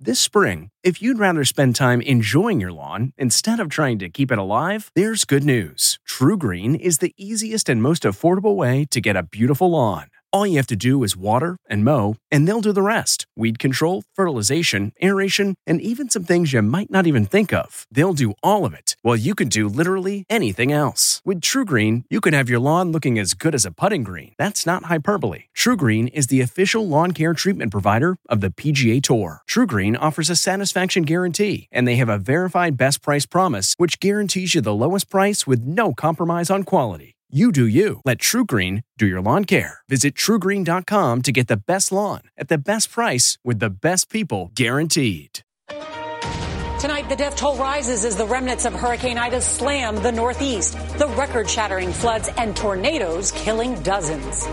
This spring, if you'd rather spend time enjoying your lawn instead of trying to keep it alive, there's good news. TruGreen is the easiest and most affordable way to get a beautiful lawn. All you have to do is water and mow, and they'll do the rest. Weed control, fertilization, aeration, and even some things you might not even think of. They'll do all of it, while you can do literally anything else. With TruGreen, you can have your lawn looking as good as a putting green. That's not hyperbole. TruGreen is the official lawn care treatment provider of the PGA Tour. TruGreen offers a satisfaction guarantee, and they have a verified best price promise, which guarantees you the lowest price with no compromise on quality. You do you. Let TruGreen do your lawn care. Visit TruGreen.com to get the best lawn at the best price with the best people guaranteed. Tonight, the death toll rises as the remnants of Hurricane Ida slam the Northeast. The record-shattering floods and tornadoes killing dozens.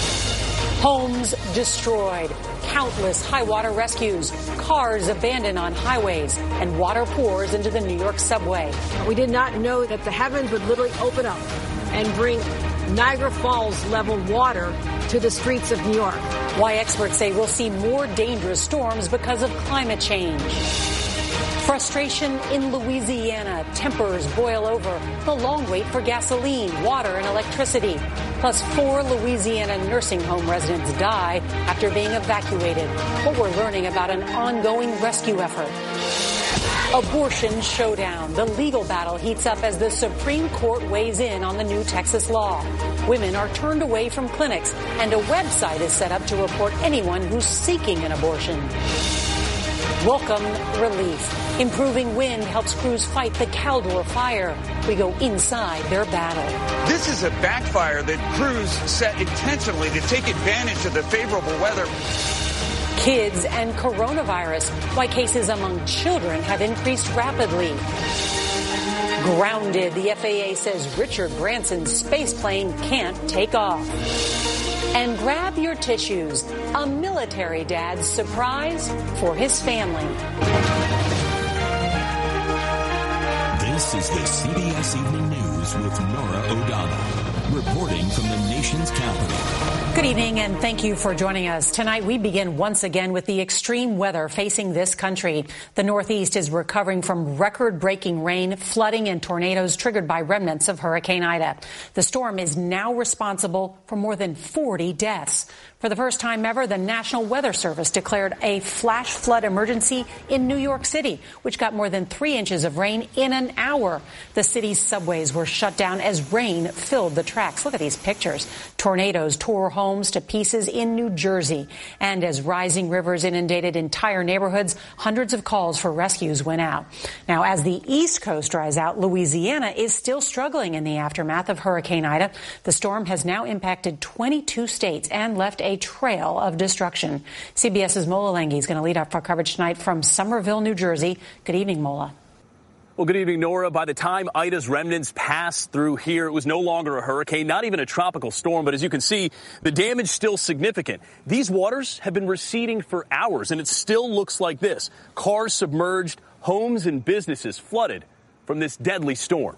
Homes destroyed, countless high-water rescues, cars abandoned on highways, and water pours into the New York subway. We did not know that the heavens would literally open up and bring Niagara Falls level water to the streets of New York. Why experts say we'll see more dangerous storms because of climate change. Frustration in Louisiana. Tempers boil over. The long wait for gasoline, water, and electricity. Plus, 4 Louisiana nursing home residents die after being evacuated. What we're learning about an ongoing rescue effort. Abortion showdown. The legal battle heats up as the Supreme Court weighs in on the new Texas law. Women are turned away from clinics, and a website is set up to report anyone who's seeking an abortion. Welcome relief. Improving wind helps crews fight the Caldor fire. We go inside their battle. This is a backfire that crews set intentionally to take advantage of the favorable weather. Kids and coronavirus. Why cases among children have increased rapidly. Grounded. The FAA says Richard Branson's space plane can't take off. And grab your tissues. A military dad's surprise for his family. This is the CBS Evening News with Norah O'Donnell, reporting from the nation's capital. Good evening, and thank you for joining us. Tonight, we begin once again with the extreme weather facing this country. The Northeast is recovering from record-breaking rain, flooding, and tornadoes triggered by remnants of Hurricane Ida. The storm is now responsible for more than 40 deaths. For the first time ever, the National Weather Service declared a flash flood emergency in New York City, which got more than 3 inches of rain in an hour. The city's subways were shut down as rain filled the tracks. Look at these pictures. Tornadoes tore homes to pieces in New Jersey. And as rising rivers inundated entire neighborhoods, hundreds of calls for rescues went out. Now, as the East Coast dries out, Louisiana is still struggling in the aftermath of Hurricane Ida. The storm has now impacted 22 states and left a trail of destruction. CBS's Mola Lenghi is going to lead off our coverage tonight from Somerville, New Jersey. Good evening, Mola. Well, good evening, Nora. By the time Ida's remnants passed through here, it was no longer a hurricane, not even a tropical storm. But as you can see, the damage still significant. These waters have been receding for hours, and it still looks like this. Cars submerged, homes and businesses flooded from this deadly storm.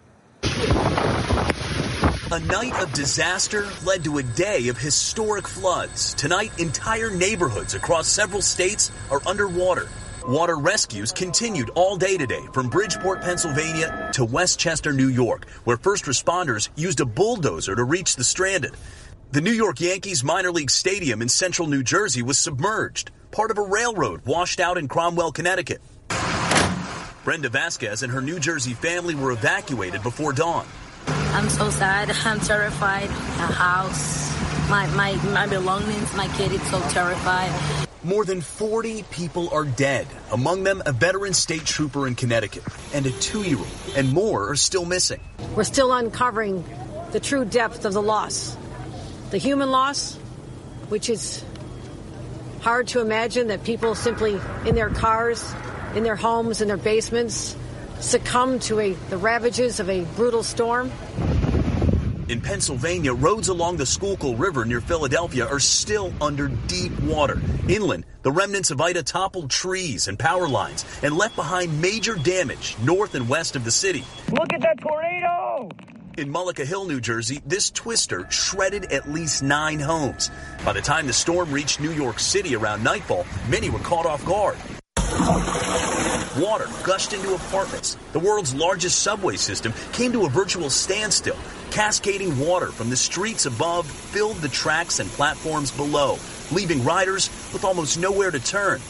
A night of disaster led to a day of historic floods. Tonight, entire neighborhoods across several states are underwater. Water rescues continued all day today from Bridgeport, Pennsylvania to Westchester, New York, where first responders used a bulldozer to reach the stranded. The New York Yankees minor league stadium in central New Jersey was submerged. Part of a railroad washed out in Cromwell, Connecticut. Brenda Vasquez and her New Jersey family were evacuated before dawn. I'm so sad. I'm terrified. The house, my belongings, my kid is so terrified. More than 40 people are dead, among them a veteran state trooper in Connecticut and a 2-year-old, and more are still missing. We're still uncovering the true depth of the loss. The human loss, which is hard to imagine that people simply in their cars, in their homes, in their basements, succumb to the ravages of a brutal storm. In Pennsylvania, roads along the Schuylkill River near Philadelphia are still under deep water. Inland, the remnants of Ida toppled trees and power lines and left behind major damage north and west of the city. Look at that tornado! In Mullica Hill, New Jersey, this twister shredded at least 9 homes. By the time the storm reached New York City around nightfall, many were caught off guard. Water gushed into apartments. The world's largest subway system came to a virtual standstill. Cascading water from the streets above filled the tracks and platforms below, leaving riders with almost nowhere to turn.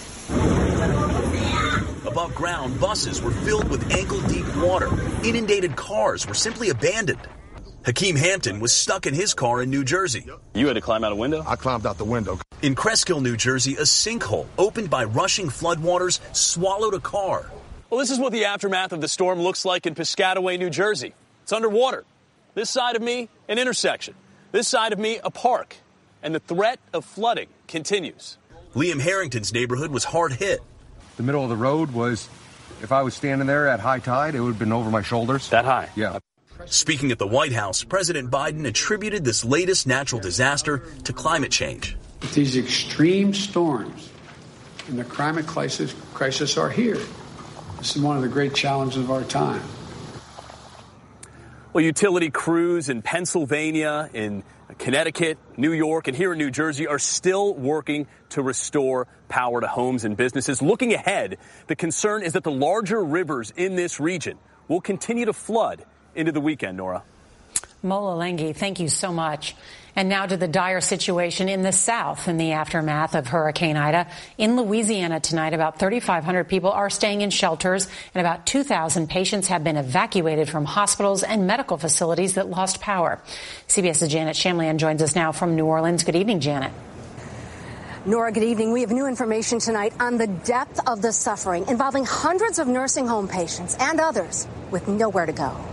Above ground, buses were filled with ankle-deep water. Inundated cars were simply abandoned. Hakeem Hampton was stuck in his car in New Jersey. You had to climb out a window? I climbed out the window. In Cresskill, New Jersey, a sinkhole opened by rushing floodwaters swallowed a car. Well, this is what the aftermath of the storm looks like in Piscataway, New Jersey. It's underwater. This side of me, an intersection. This side of me, a park. And the threat of flooding continues. Liam Harrington's neighborhood was hard hit. The middle of the road was, if I was standing there at high tide, it would have been over my shoulders. That high? Yeah. Speaking at the White House, President Biden attributed this latest natural disaster to climate change. These extreme storms and the climate crisis are here. This is one of the great challenges of our time. Well, utility crews in Pennsylvania, in Connecticut, New York, and here in New Jersey are still working to restore power to homes and businesses. Looking ahead, the concern is that the larger rivers in this region will continue to flood into the weekend, Nora. Mola Lenghi, thank you so much. And now to the dire situation in the South in the aftermath of Hurricane Ida. In Louisiana tonight, about 3,500 people are staying in shelters, and about 2,000 patients have been evacuated from hospitals and medical facilities that lost power. CBS's Janet Shamlian joins us now from New Orleans. Good evening, Janet. Nora, good evening. We have new information tonight on the depth of the suffering involving hundreds of nursing home patients and others with nowhere to go.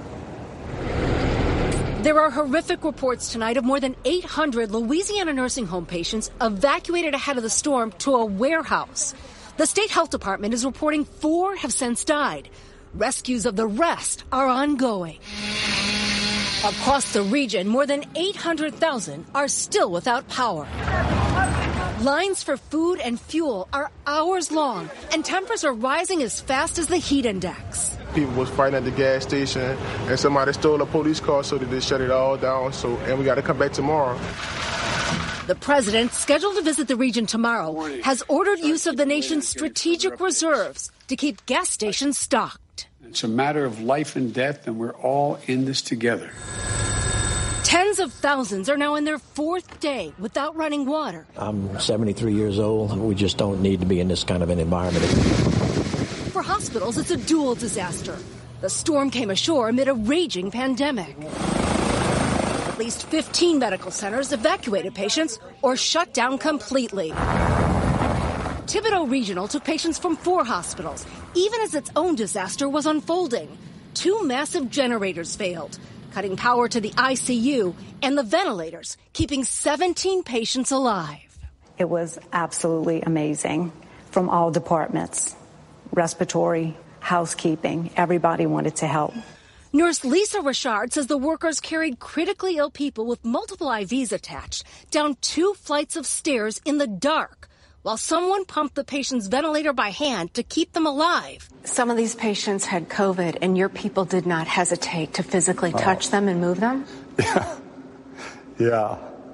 There are horrific reports tonight of more than 800 Louisiana nursing home patients evacuated ahead of the storm to a warehouse. The state health department is reporting 4 have since died. Rescues of the rest are ongoing. Across the region, more than 800,000 are still without power. Lines for food and fuel are hours long, and temperatures are rising as fast as the heat index. People was fighting at the gas station, and somebody stole a police car, so they shut it all down. And we got to come back tomorrow. The president, scheduled to visit the region tomorrow, has ordered use of the nation's strategic reserves to keep gas stations stocked. It's a matter of life and death, and we're all in this together. Tens of thousands are now in their 4th day without running water. I'm 73 years old. We just don't need to be in this kind of an environment. For hospitals, it's a dual disaster. The storm came ashore amid a raging pandemic. At least 15 medical centers evacuated patients or shut down completely. Thibodaux Regional took patients from 4 hospitals, even as its own disaster was unfolding. 2 massive generators failed, cutting power to the ICU and the ventilators, keeping 17 patients alive. It was absolutely amazing from all departments. Respiratory, housekeeping, everybody wanted to help. Nurse Lisa Richard says the workers carried critically ill people with multiple IVs attached down 2 flights of stairs in the dark, while someone pumped the patient's ventilator by hand to keep them alive. Some of these patients had COVID, and your people did not hesitate to physically touch them and move them? Yeah.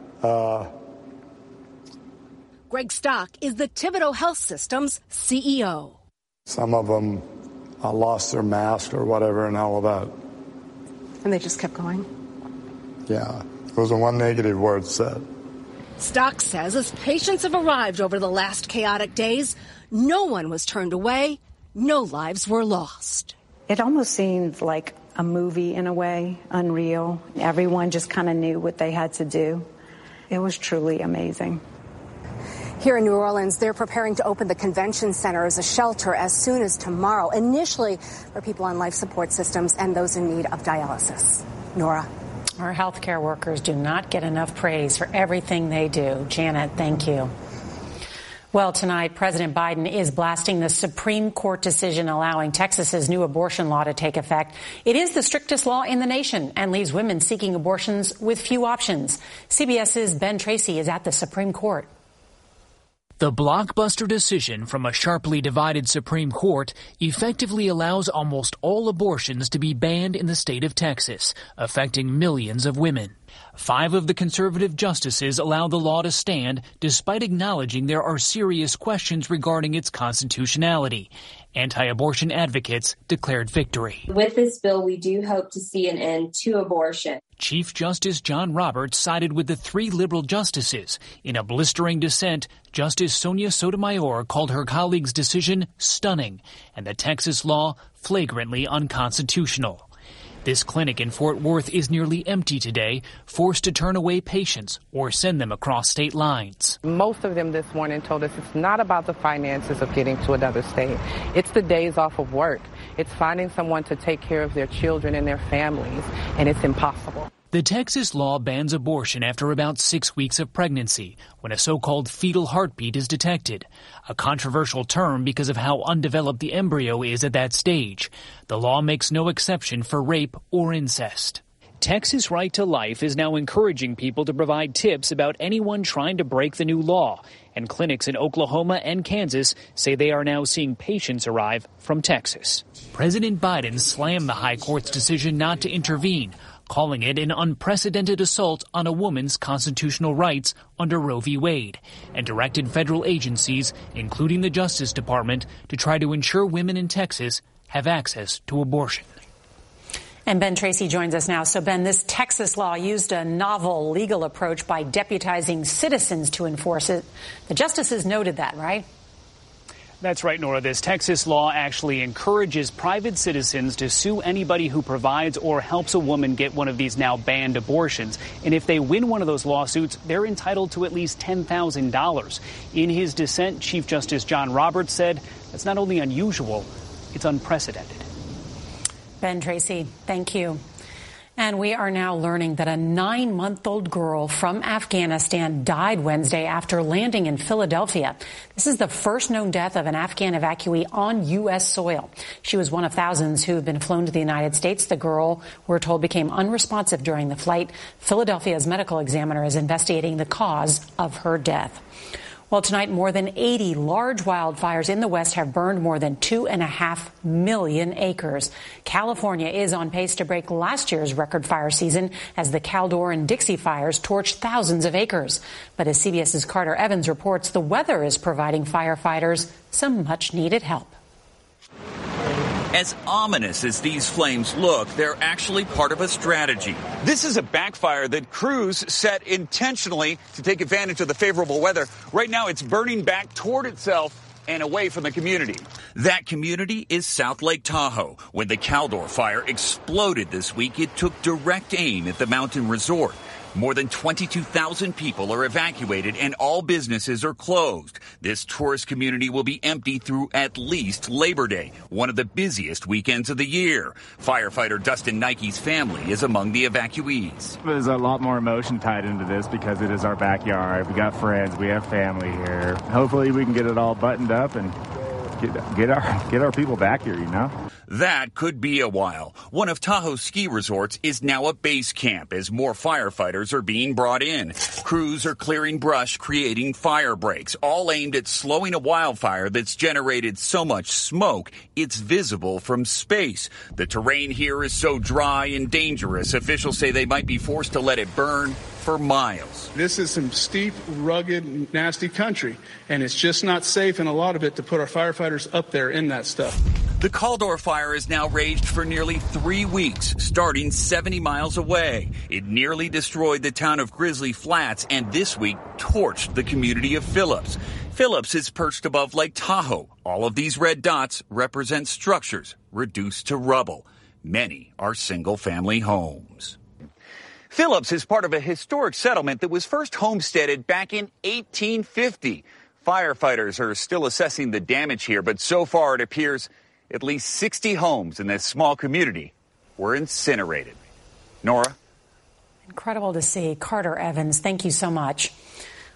Greg Stock is the Thibodaux Health System's CEO. Some of them lost their mask or whatever and all of that. And they just kept going? Yeah. It wasn't one negative word said. Stock says as patients have arrived over the last chaotic days, no one was turned away, no lives were lost. It almost seemed like a movie in a way, unreal. Everyone just kind of knew what they had to do. It was truly amazing. Here in New Orleans, they're preparing to open the convention center as a shelter as soon as tomorrow, initially for people on life support systems and those in need of dialysis. Nora. Our healthcare workers do not get enough praise for everything they do. Janet, thank you. Well, tonight, President Biden is blasting the Supreme Court decision allowing Texas's new abortion law to take effect. It is the strictest law in the nation and leaves women seeking abortions with few options. CBS's Ben Tracy is at the Supreme Court. The blockbuster decision from a sharply divided Supreme Court effectively allows almost all abortions to be banned in the state of Texas, affecting millions of women. 5 of the conservative justices allow the law to stand, despite acknowledging there are serious questions regarding its constitutionality. Anti-abortion advocates declared victory. With this bill, we do hope to see an end to abortion. Chief Justice John Roberts sided with the 3 liberal justices. In a blistering dissent, Justice Sonia Sotomayor called her colleague's decision stunning and the Texas law flagrantly unconstitutional. This clinic in Fort Worth is nearly empty today, forced to turn away patients or send them across state lines. Most of them this morning told us it's not about the finances of getting to another state. It's the days off of work. It's finding someone to take care of their children and their families, and it's impossible. The Texas law bans abortion after about 6 weeks of pregnancy, when a so-called fetal heartbeat is detected, a controversial term because of how undeveloped the embryo is at that stage. The law makes no exception for rape or incest. Texas Right to Life is now encouraging people to provide tips about anyone trying to break the new law, and clinics in Oklahoma and Kansas say they are now seeing patients arrive from Texas. President Biden slammed the high court's decision not to intervene, calling it an unprecedented assault on a woman's constitutional rights under Roe v. Wade, and directed federal agencies, including the Justice Department, to try to ensure women in Texas have access to abortion. And Ben Tracy joins us now. So, Ben, this Texas law used a novel legal approach by deputizing citizens to enforce it. The justices noted that, right? That's right, Nora. This Texas law actually encourages private citizens to sue anybody who provides or helps a woman get one of these now banned abortions. And if they win one of those lawsuits, they're entitled to at least $10,000. In his dissent, Chief Justice John Roberts said that's not only unusual, it's unprecedented. Ben Tracy, thank you. And we are now learning that a 9-month-old girl from Afghanistan died Wednesday after landing in Philadelphia. This is the first known death of an Afghan evacuee on U.S. soil. She was one of thousands who have been flown to the United States. The girl, we're told, became unresponsive during the flight. Philadelphia's medical examiner is investigating the cause of her death. Well, tonight, more than 80 large wildfires in the West have burned more than 2.5 million acres. California is on pace to break last year's record fire season as the Caldor and Dixie fires torched thousands of acres. But as CBS's Carter Evans reports, the weather is providing firefighters some much-needed help. As ominous as these flames look, they're actually part of a strategy. This is a backfire that crews set intentionally to take advantage of the favorable weather. Right now, it's burning back toward itself and away from the community. That community is South Lake Tahoe. When the Caldor fire exploded this week, it took direct aim at the mountain resort. More than 22,000 people are evacuated and all businesses are closed. This tourist community will be empty through at least Labor Day, one of the busiest weekends of the year. Firefighter Dustin Nike's family is among the evacuees. There's a lot more emotion tied into this because it is our backyard. We got friends, we have family here. Hopefully we can get it all buttoned up and get our people back here, you know? That could be a while. One of Tahoe's ski resorts is now a base camp as more firefighters are being brought in. Crews are clearing brush, creating fire breaks, all aimed at slowing a wildfire that's generated so much smoke it's visible from space. The terrain here is so dry and dangerous, officials say they might be forced to let it burn for miles. This is some steep, rugged, nasty country, and it's just not safe in a lot of it to put our firefighters up there in that stuff. The Caldor fire has now raged for nearly 3 weeks, starting 70 miles away. It nearly destroyed the town of Grizzly Flats and this week torched the community of Phillips. Phillips is perched above Lake Tahoe. All of these red dots represent structures reduced to rubble. Many are single-family homes. Phillips is part of a historic settlement that was first homesteaded back in 1850. Firefighters are still assessing the damage here, but so far it appears at least 60 homes in this small community were incinerated. Nora? Incredible to see. Carter Evans, thank you so much.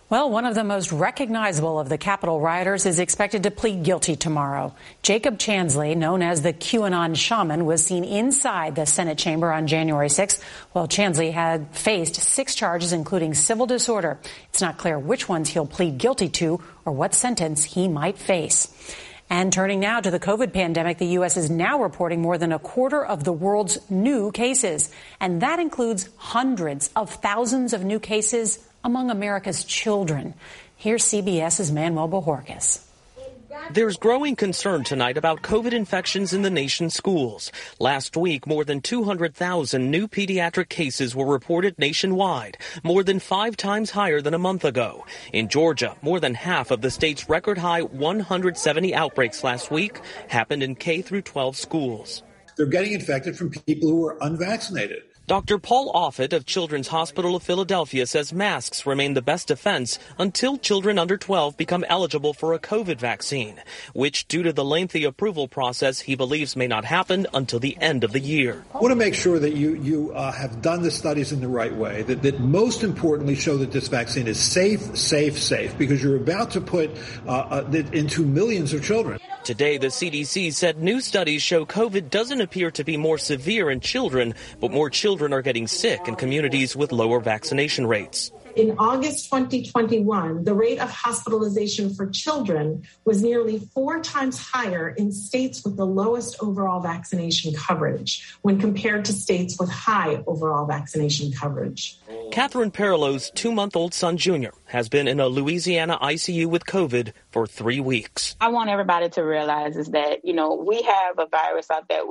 Well, one of the most recognizable of the Capitol rioters is expected to plead guilty tomorrow. Jacob Chansley, known as the QAnon shaman, was seen inside the Senate chamber on January 6th. Well, Chansley had faced 6 charges, including civil disorder. It's not clear which ones he'll plead guilty to or what sentence he might face. And turning now to the COVID pandemic, the U.S. is now reporting more than a quarter of the world's new cases. And that includes hundreds of thousands of new cases among America's children. Here's CBS's Manuel Bojorquez. There's growing concern tonight about COVID infections in the nation's schools. Last week, more than 200,000 new pediatric cases were reported nationwide, more than 5 times higher than a month ago. In Georgia, more than half of the state's record high 170 outbreaks last week happened in K through 12 schools. They're getting infected from people who are unvaccinated. Dr. Paul Offit of Children's Hospital of Philadelphia says masks remain the best defense until children under 12 become eligible for a COVID vaccine, which, due to the lengthy approval process, he believes may not happen until the end of the year. I want to make sure that you have done the studies in the right way, that most importantly show that this vaccine is safe, because you're about to put it into millions of children. Today, the CDC said new studies show COVID doesn't appear to be more severe in children, but more children are getting sick in communities with lower vaccination rates. In August 2021, the rate of hospitalization for children was nearly 4 times higher in states with the lowest overall vaccination coverage when compared to states with high overall vaccination coverage. Catherine Perillo's 2-month-old son, Junior, has been in a Louisiana ICU with COVID for 3 weeks. I want everybody to realize is that, we have a virus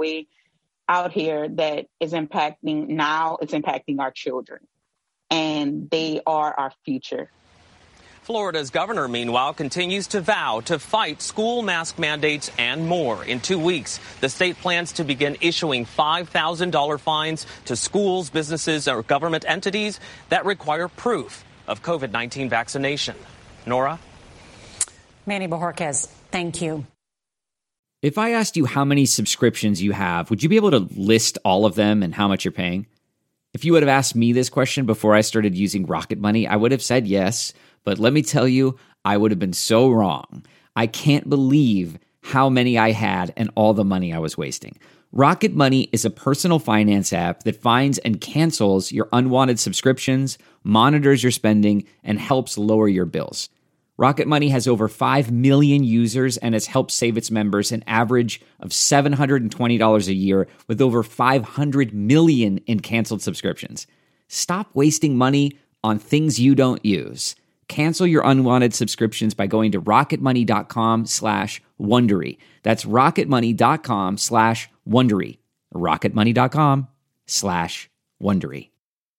out here that is impacting our children. And they are our future. Florida's governor, meanwhile, continues to vow to fight school mask mandates and more. In 2 weeks, the state plans to begin issuing $5,000 fines to schools, businesses, or government entities that require proof of COVID-19 vaccination. Nora? Manny Bojorquez, thank you. If I asked you how many subscriptions you have, would you be able to list all of them and how much you're paying? If you would have asked me this question before I started using Rocket Money, I would have said yes, but let me tell you, I would have been so wrong. I can't believe how many I had and all the money I was wasting. Rocket Money is a personal finance app that finds and cancels your unwanted subscriptions, monitors your spending, and helps lower your bills. Rocket Money has over 5 million users and has helped save its members an average of $720 a year with over 500 million in canceled subscriptions. Stop wasting money on things you don't use. Cancel your unwanted subscriptions by going to rocketmoney.com/Wondery. That's rocketmoney.com/Wondery. rocketmoney.com/Wondery.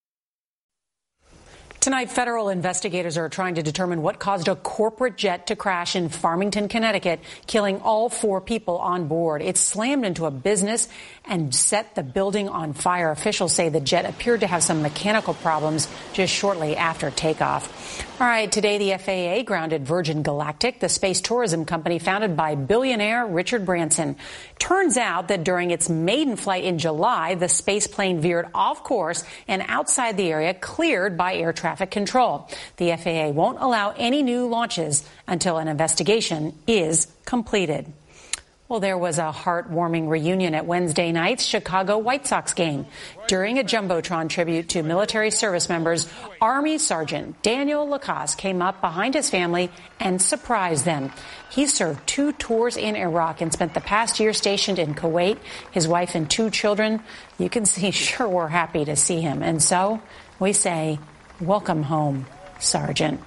Tonight, federal investigators are trying to determine what caused a corporate jet to crash in Farmington, Connecticut, killing all 4 people on board. It slammed into a business and set the building on fire. Officials say the jet appeared to have some mechanical problems just shortly after takeoff. All right, today the FAA grounded Virgin Galactic, the space tourism company founded by billionaire Richard Branson. Turns out that during its maiden flight in July, the space plane veered off course and outside the area cleared by air traffic control. The FAA won't allow any new launches until an investigation is completed. Well, there was a heartwarming reunion at Wednesday night's Chicago White Sox game. During a Jumbotron tribute to military service members, Army Sergeant Daniel Lacoste came up behind his family and surprised them. He served 2 tours in Iraq and spent the past year stationed in Kuwait. His wife and 2 children, you can see, sure were happy to see him. And so we say, welcome home, Sergeant.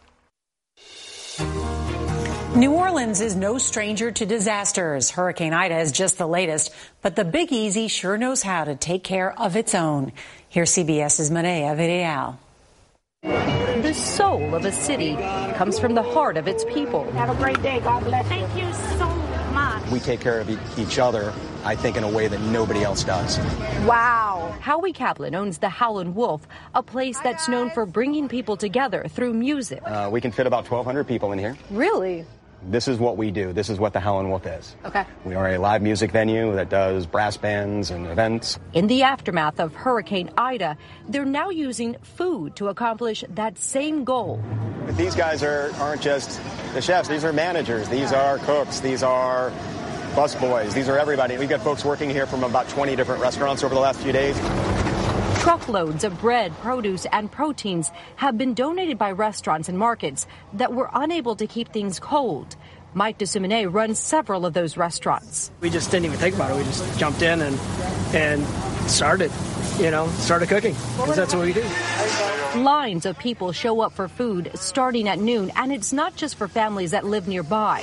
New Orleans is no stranger to disasters. Hurricane Ida is just the latest, but the Big Easy sure knows how to take care of its own. Here's CBS's Maria Villarreal. The soul of a city comes from the heart of its people. Have a great day. God bless. Thank you so much. We take care of each other, I think, in a way that nobody else does. Wow. Howie Kaplan owns the Howlin' Wolf, a place that's known for bringing people together through music. We can fit about 1,200 people in here. Really? This is what we do. This is what the Howlin' Wolf is. Okay. We are a live music venue that does brass bands and events. In the aftermath of Hurricane Ida, they're now using food to accomplish that same goal. But these guys aren't just the chefs. These are managers. These are cooks. These are busboys. These are everybody. We've got folks working here from about 20 different restaurants over the last few days. Truckloads of bread, produce, and proteins have been donated by restaurants and markets that were unable to keep things cold. Mike DeSimone runs several of those restaurants. We just didn't even think about it. We just jumped in and started cooking, because that's what we do. Lines of people show up for food starting at noon, and it's not just for families that live nearby.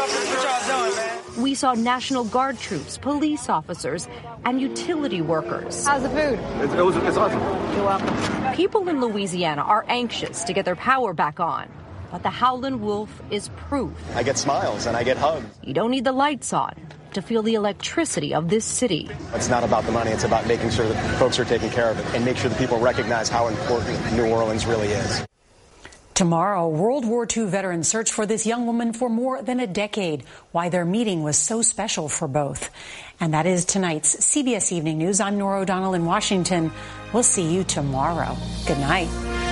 We saw National Guard troops, police officers, and utility workers. How's the food? It's awesome. You're welcome. People in Louisiana are anxious to get their power back on, but the Howlin' Wolf is proof. I get smiles and I get hugs. You don't need the lights on to feel the electricity of this city. It's not about the money. It's about making sure that folks are taken care of it and make sure that people recognize how important New Orleans really is. Tomorrow, World War II veterans search for this young woman for more than a decade, why their meeting was so special for both. And that is tonight's CBS Evening News. I'm Norah O'Donnell in Washington. We'll see you tomorrow. Good night.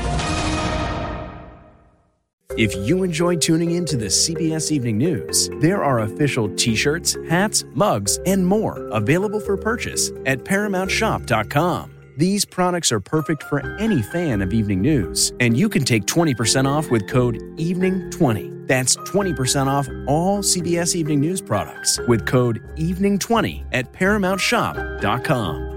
If you enjoyed tuning in to the CBS Evening News, there are official t-shirts, hats, mugs, and more available for purchase at ParamountShop.com. These products are perfect for any fan of evening news, and you can take 20% off with code EVENING20. That's 20% off all CBS Evening News products with code EVENING20 at ParamountShop.com.